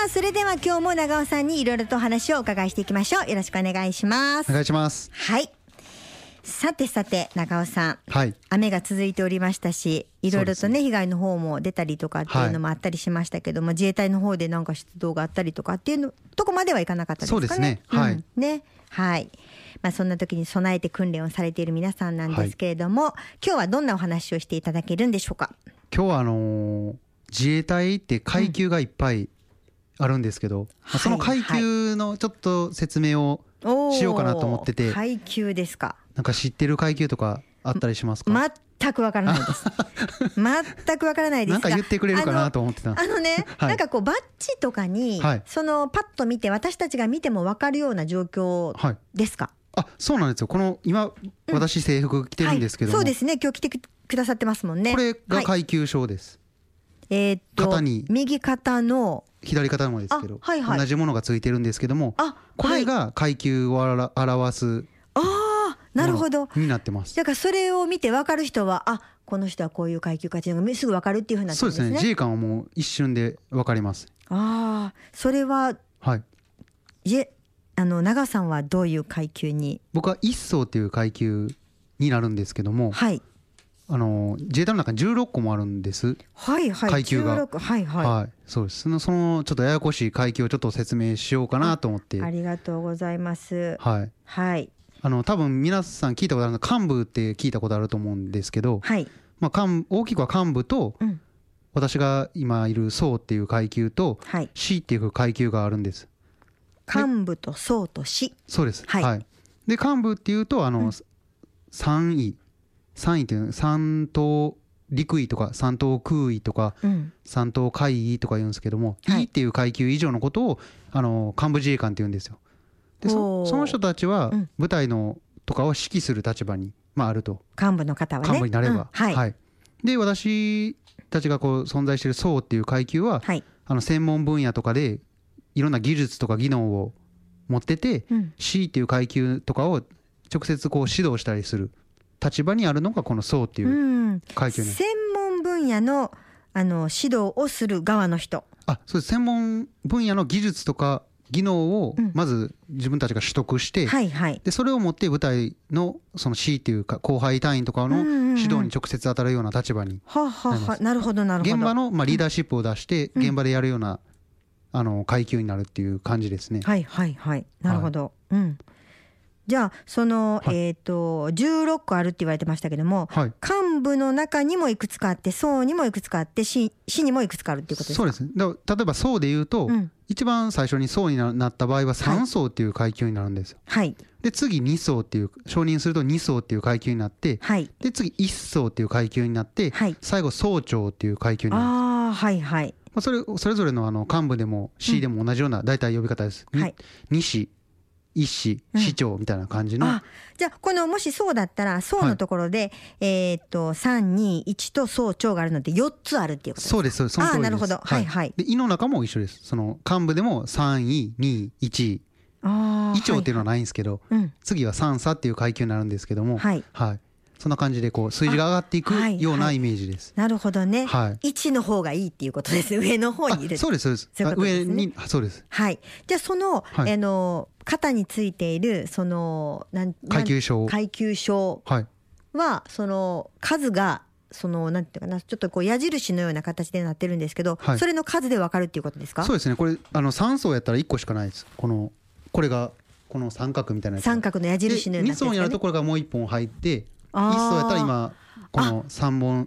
あそれでは今日も長尾さんにいろいろとお話をお伺いしていきましょう。よろしくお願いします。 お願いします。 はい、さて長尾さん、 はい、 雨が続いておりましたし、いろいろとね被害の方も出たりとかっていうのもあったりしましたけども、自衛隊の方でなんか出動があったりとかっていうのとこまではいかなかったですかね。 そうですね、はい、 ね、はい。そんな時に備えて訓練をされている皆さんなんですけれども、今日はどんなお話をしていただけるんでしょうか。 今日は自衛隊って階級がいっぱいあるんですけど、その階級のちょっと説明をしようかなと思ってて。 階級ですか。 なんか知ってる階級とかあったりしますか？ 全くわからないです全くわからないですが、 なんか言ってくれるかなと思ってた。 ね、はい、なんかこうバッジとかに、はい、そのパッと見て私たちが見てもわかるような状況ですか？ はい、そうなんですよ。この今、私制服着てるんですけども、 そうですね、今日着てくださってますもんね。 これが階級章です。肩に右肩の左肩もですけど、 はいはい、 同じものがついてるんですけども、これが階級を表すなるほどになってます。 だからそれを見て分かる人はこの人はこういう階級かっていうのがすぐ分かるっていうふうになってるんですね。 そうですね、自衛官はもう一瞬で分かります。 それは、 はい、 長尾さんはどういう階級に？ 僕は一曹っていう階級になるんですけども、 はい、 自衛隊の中に16個もあるんです。 はいはい、 階級が 16、はいはい、 はい、そうです。そのちょっとややこしい階級をちょっと説明しようかなと思って。 ありがとうございます。 はいはい、 多分皆さん聞いたことあるの幹部って聞いたことあると思うんですけど、 はい、 大きくは幹部と、私が今いる曹っていう階級と、士っていう階級があるんです。 幹部と曹と士。そうです。 はい、はい、で幹部っていうと3位っていう3等陸尉とか3等空尉とか、3等海尉とか言うんですけども、尉っていう階級以上のことを幹部自衛官って言うんですよ。でその人たちは部隊のとかを指揮する立場に、あると。 幹部の方はね、 幹部になれば、はい、で私たちがこう存在している曹っていう階級は、専門分野とかでいろんな技術とか技能を持ってて、士っていう階級とかを直接こう指導したりする立場にあるのがこの曹っていう階級になる。 専門分野の指導をする側の人。 そうです。専門分野の技術とか技能をまず自分たちが取得して、でそれを持って部隊のその士っていうか後輩隊員とかの指導に直接当たるような立場になります。 なるほどなるほど。 現場のリーダーシップを出して現場でやるような階級になるっていう感じですね。 はいはいはい、なるほど。じゃあその、16個あるって言われてましたけども、幹部の中にもいくつかあって曹にもいくつかあって士にもいくつかあるっていうことですか？ そうですね。例えば曹でいうと、一番最初に曹になった場合は3曹っていう階級になるんですよ。で次2曹っていう承認すると2曹っていう階級になって、で次1曹っていう階級になって、最後曹長っていう階級になるんです。それぞれの幹部でも士でも同じような大体呼び方です。2士一士、士長みたいな感じの。 じゃあこのもしそうだったら曹のところで、3、2、1と曹長があるので4つあるっていうことですか？ そうですそうです。その通りです。 なるほど。はいはい。 で胃の中も一緒です。その幹部でも3位、2位、1位。尉長っていうのはないんですけど、次は3佐っていう階級になるんですけども、そんな感じでこう数字が上がっていくようなイメージです。 なるほどね。1の方がいいっていうことです。上の方に入れて。 そうですそうです。上にそうです。 はい。じゃあその肩についているその階級章はその数がなんていうかな、ちょっとこう矢印のような形でなってるんですけど、それの数でわかるっていうことですか？ そうですね。これ3層やったら1個しかないです。これがこの三角みたいなやつ。 三角の矢印のようなやつですかね。 2層になるところがもう1本入って、1層やったら今この3本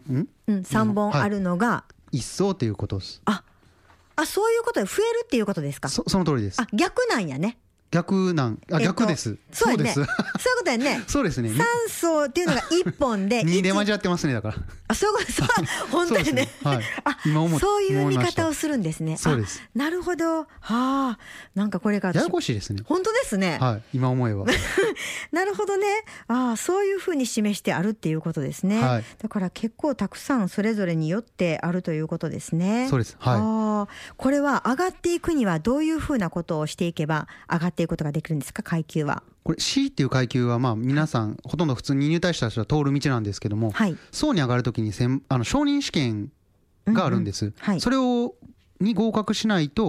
3本あるのが 1層っていうことです。 そういうことで増えるっていうことですか？ その通りです。 逆なんやね。 逆です。 そうですね。そういうことやね。 そうですね。 3層っていうのが1本で 2で交わってますね。だからそういうこと本当にね。そういう見方をするんですね。 そうです。 なるほど。なんかこれがややこしいですね。 本当ですね。 今思えばなるほどね。そういうふうに示してあるっていうことですね。だから結構たくさんそれぞれによってあるということですね。 そうです。 これは上がっていくにはどういうふうなことをしていけば上がっていくことができるんですか？階級はこれ C っていう階級は皆さんほとんど普通に入隊した人は通る道なんですけども、曹に上がるときに承認試験があるんです。それに合格しないと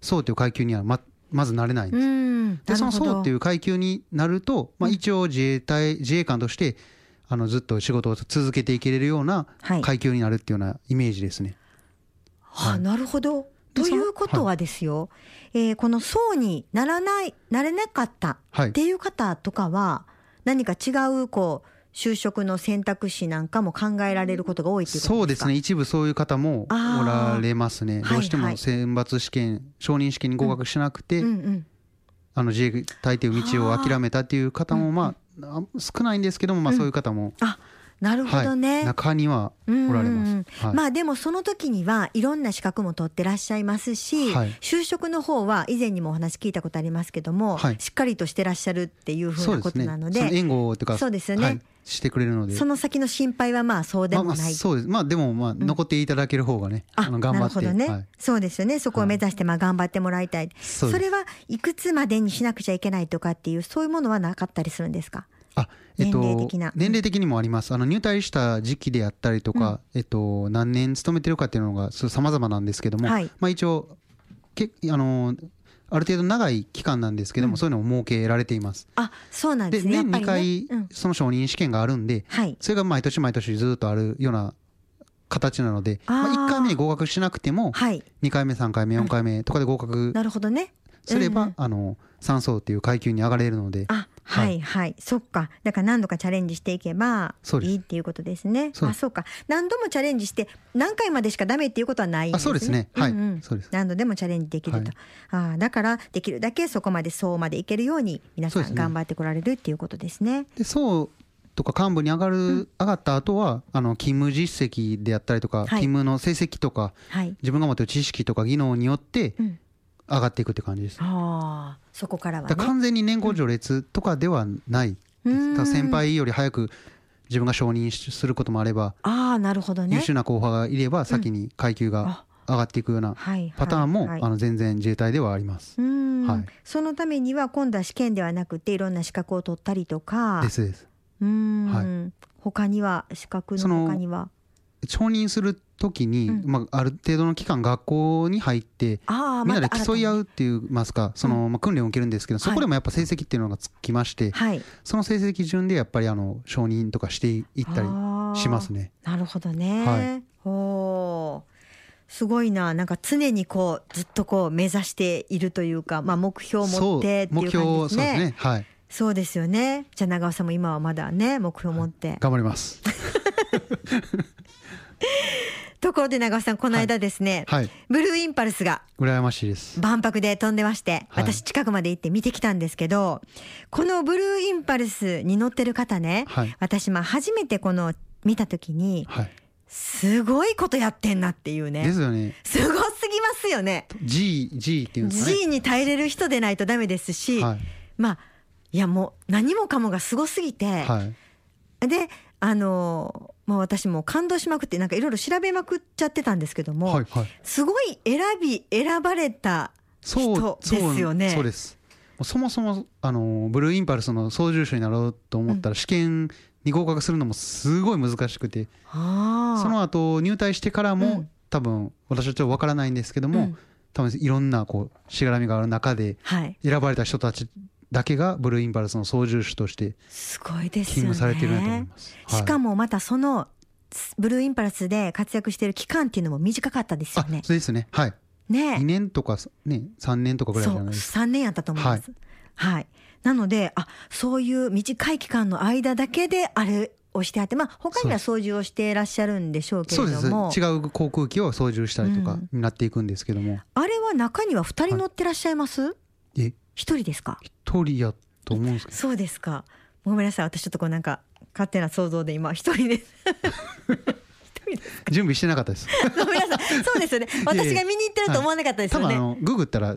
そうっていう階級にはまずなれないんです。でそのそうっていう階級になると、一応自衛官としてずっと仕事を続けていけれるような階級になるっていうようなイメージですね。 なるほど。ということはですよ、このそうになれなかったっていう方とかは、何か違う就職の選択肢なんかも考えられることが多いっていうことですか？ そうですね、一部そういう方もおられますね。どうしても選抜試験、承認試験に合格しなくて、自衛隊という道を諦めたっていう方も少ないんですけども、そういう方もなるほどね、 中にはおられます。 でもその時にはいろんな資格も取ってらっしゃいますし、就職の方は以前にもお話聞いたことありますけども、しっかりとしてらっしゃるっていうふうなことなので、 その援護とかそうですよね、 してくれるので、 その先の心配はそうでもない。 そうです。でも残っていただける方がね、頑張って。 なるほどね、そうですよね。そこを目指して頑張ってもらいたい。それはいくつまでにしなくちゃいけないとかっていう、そういうものはなかったりするんですか？年齢的にもあります。入隊した時期であったりとか、何年勤めてるかっていうのが様々なんですけども、一応ある程度長い期間なんですけども、そういうのを設けられています。 そうなんですね。 年2回その承認試験があるんで、それが毎年毎年ずっとあるような形なので、1回目に合格しなくても、2回目3回目4回目とかで合格すれば、3層っていう階級に上がれるので。 そっか。だから何度かチャレンジしていけばいいっていうことですね。そうか。何度もチャレンジして何回までしかダメっていうことはないんですね。 そうですね。そうです。 何度でもチャレンジできると。だからできるだけそこまでそうまでいけるように皆さん頑張ってこられるっていうことですね。 でそうとか幹部に上がった後は勤務実績であったりとか、勤務の成績とか、自分が持っている知識とか技能によって上がっていくって感じです。 そこからはね。 完全に年功序列とかではないです。先輩より早く自分が承認することもあれば、 なるほどね、 優秀な候補がいれば先に階級が上がっていくようなパターンも全然自衛隊ではあります。 そのためには今度は試験ではなくていろんな資格を取ったりとかです。 他には資格の他には承認するときに、ある程度の期間学校に入ってみんなで競い合うって言いますか、訓練を受けるんですけど、そこでもやっぱ成績っていうのがつきまして、その成績順でやっぱり承認とかしていったりしますね。 なるほどね。すごいな。なんか常にずっと目指しているというか、目標を持ってっていう感じですね。 そうですね。 そうですよね。じゃあ長尾さんも今はまだね目標を持って、 頑張ります。 ところで長尾さん、この間ですね、ブルーインパルスが羨ましいです万博で飛んでまして、私近くまで行って見てきたんですけど、このブルーインパルスに乗ってる方ね、私初めて見た時に、すごいことやってんなっていうね。 ですよね。 すごすぎますよね。 G っていうんですかね。 G に耐えれる人でないとダメですし、いやもう何もかもがすごすぎて、で私も感動しまくって、なんかいろいろ調べまくっちゃってたんですけども、すごい選ばれた人ですよね。 そうです。そもそもブルーインパルスの操縦手になろうと思ったら、試験に合格するのもすごい難しくて、その後入隊してからも、多分私はちょっと分からないんですけども、多分いろんなしがらみがある中で選ばれた人たちだけがブルーインパルスの操縦手として勤務されてるなと思います。 しかもまたそのブルーインパルスで活躍している期間っていうのも短かったですよね。 そうですね。2年とかね、3年とかぐらいじゃないですか。 3年やったと思います。なのでそういう短い期間の間だけであれをしてあって、他には操縦をしていらっしゃるんでしょうけれども、 違う航空機を操縦したりとかになっていくんですけども、 あれは中には2人乗ってらっしゃいます？1人ですか ？1人やと思うんですけど。 そうですか。ごめんなさい、私ちょっとなんか勝手な想像で今1人です準備してなかったです。 ごめんなさい。そうですよね。私が見に行ってると思わなかったですよね。 多分ググったら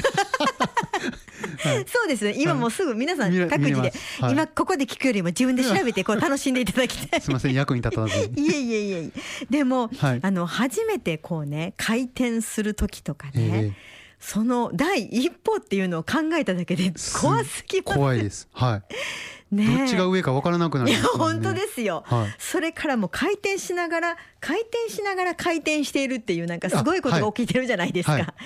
そうですね。今もうすぐ皆さん各自で、今ここで聞くよりも自分で調べて楽しんでいただきたい。 すみません、役に立たずに。 いえ。でも初めて回転する時とかね、その第一歩っていうのを考えただけで怖すぎます。 怖いです。どっちが上か分からなくなるんですよね。 本当ですよ。それからも回転しながら回転しているっていう、なんかすごいことが起きてるじゃないですか。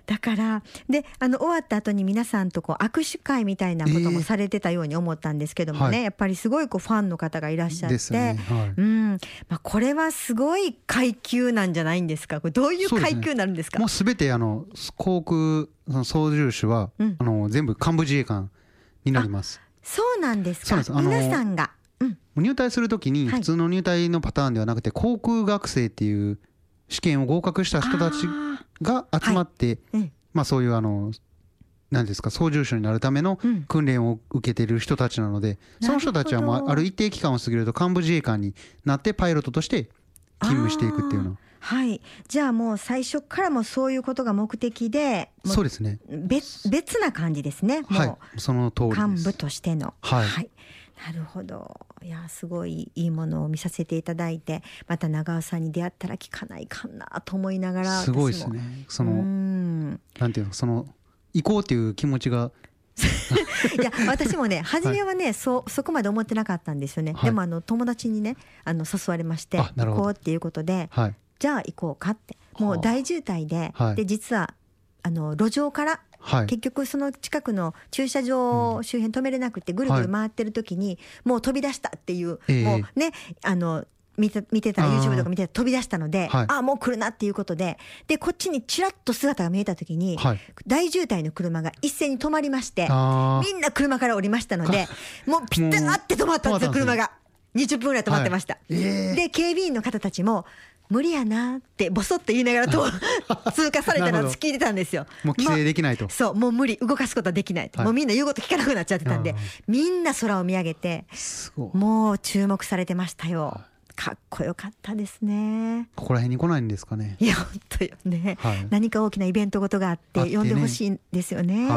だからで終わった後に皆さんと握手会みたいなこともされてたように思ったんですけどもね、やっぱりすごいファンの方がいらっしゃって、ね、これはすごい階級なんじゃないんですか。これどういう階級になるんですか。 もうすべて航空操縦士は、全部幹部自衛官になります。 そうなんですか。皆さんが、 入隊するときに普通の入隊のパターンではなくて、航空学生っていう試験を合格した人たちが集まって、そういう何ですか、操縦士になるための訓練を受けている人たちなので、その人たちはもうある一定期間を過ぎると幹部自衛官になってパイロットとして勤務していくっていうの。 はい、じゃあもう最初からもそういうことが目的で、 そうですね、 別な感じですね。 はい、その通りです。 幹部としての、 はい、 なるほど。いやすごいいいものを見させていただいて、また長尾さんに出会ったら聞かないかなと思いながら、 すごいですね。なんていうの、行こうっていう気持ちがいや私もね初めはね、そこまで思ってなかったんですよね。でも友達にね誘われまして、行こうっていうことで、じゃあ行こうかって、もう大渋滞で、で実は路上から、結局その近くの駐車場周辺止めれなくてぐるぐる回ってる時に、もう飛び出したっていう、もうね見てたら YouTube とか見てたら飛び出したので、もう来るなっていうことで、こっちにちらっと姿が見えた時に、大渋滞の車が一斉に止まりまして、みんな車から降りましたので、もうピタって止まったんですよ。車が20分ぐらい止まってました。で警備員の方たちも無理やなってボソッと言いながら通過されたのを聞いてたんですよ。 もう規制できないと、 そう、もう無理、動かすことはできないと、もうみんな言うこと聞かなくなっちゃってたんで、みんな空を見上げて、もう注目されてましたよ。かっこよかったですね。 ここら辺に来ないんですかね。 いや本当よね、何か大きなイベントごとがあって呼んでほしいんですよね。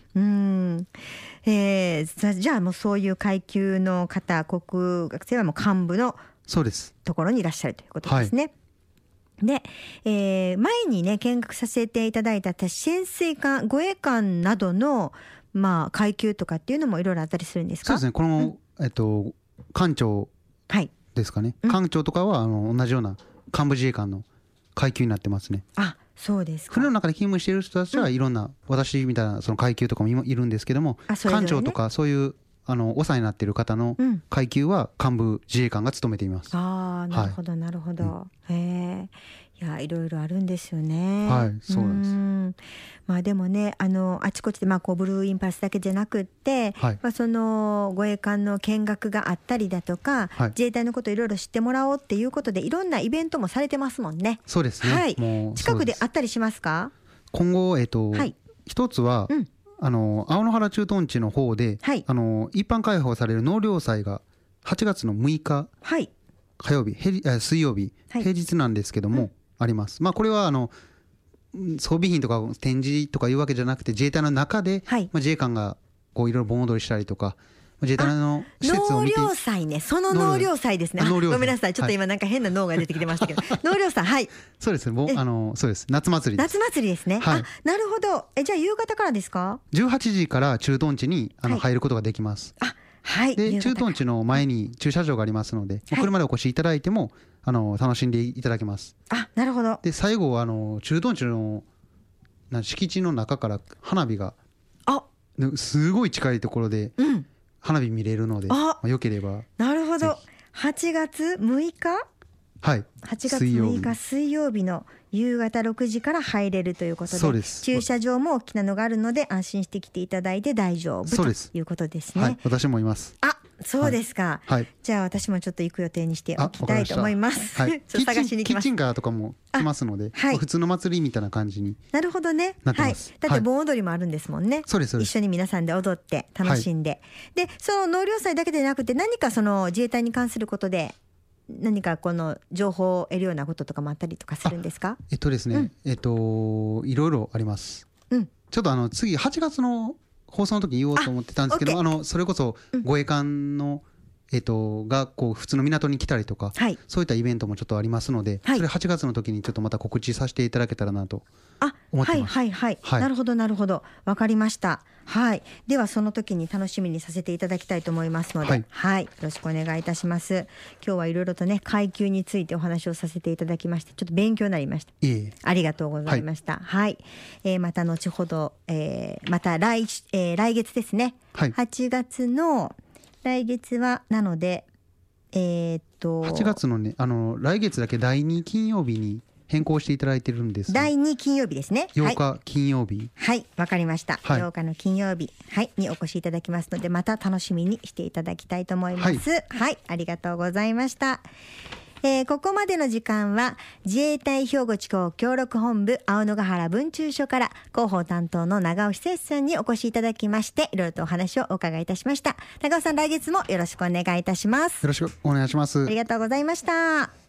じゃあもうそういう階級の方、航空学生はもう幹部のところにいらっしゃるということですね。で、前にね見学させていただいた潜水艦、護衛艦などの階級とかっていうのもいろいろあったりするんですか。 そうですね、この、艦長ですかね、艦長とかは同じような幹部自衛官の階級になってますね。 そうですか。 船の中で勤務している人たちはいろんな、私みたいなその階級とかもいるんですけども、艦長とかそういう長になっている方の階級は幹部自衛官が務めています。 なるほどなるほど。いやいろいろあるんですよね。 そうなんです。 でもねあちこちでブルーインパルスだけじゃなくって、その護衛艦の見学があったりだとか、自衛隊のこといろいろ知ってもらおうっていうことでいろんなイベントもされてますもんね。 そうですね、もう近くであったりしますか。 今後一つは、青野原駐屯地の方で、一般開放される納涼祭が8月の6日、火曜日、水曜日、平日なんですけども、あります。これは装備品とか展示とかいうわけじゃなくて、自衛隊の中で、自衛官がいろいろ盆踊りしたりとか、自衛隊の施設を見て。 納涼祭ね、その納涼祭ですね。ごめんなさい、ちょっと今なんか変な脳が出てきてましたけど、納涼祭、 そうですね、そうです、夏祭りです。 夏祭りですね。なるほど。じゃあ夕方からですか。 18時から駐屯地に入ることができます。で駐屯地の前に駐車場がありますので、車でお越しいただいても楽しんでいただけます。 なるほど。 で最後駐屯地の敷地の中から花火がすごい近いところで花火見れるので、よければ。なるほど。8月6日8月6日水曜日の夕方6時から入れるということで、駐車場も大きなのがあるので安心して来ていただいて大丈夫ということですね。 私もいます。 そうですか。じゃあ私もちょっと行く予定にしておきたいと思います。探しに行きます。 キッチンカーとかも来ますので、普通の祭りみたいな感じになるほどね。だって盆踊りもあるんですもんね。一緒に皆さんで踊って楽しんで、でその納涼祭だけでなくて、何かその自衛隊に関することで何かこの情報を得るようなこととかもあったりとかするんですか。 ですね、いろいろあります。ちょっと次8月の放送の時言おうと思ってたんですけど、それこそ護衛艦のが普通の港に来たりとか、そういったイベントもちょっとありますので、それ8月の時にちょっとまた告知させていただけたらなと思ってます。 なるほどなるほど、わかりました。はい、ではその時に楽しみにさせていただきたいと思いますので、よろしくお願いいたします。今日はいろいろとね階級についてお話をさせていただきまして、ちょっと勉強になりました。ありがとうございました。また後ほど、また来月ですね、8月の来月はなので 8月のね来月だけ第2金曜日に変更していただいてるんです。 第2金曜日ですね。 8日金曜日。 わかりました。8日の金曜日、にお越しいただきますので、また楽しみにしていただきたいと思います。ありがとうございました。ここまでの時間は自衛隊兵庫地方協力本部青野ヶ原分駐所から広報担当の長尾久さんにお越しいただきまして、いろいろとお話をお伺いいたしました。長尾さん、来月もよろしくお願いいたします。 よろしくお願いします。 ありがとうございました。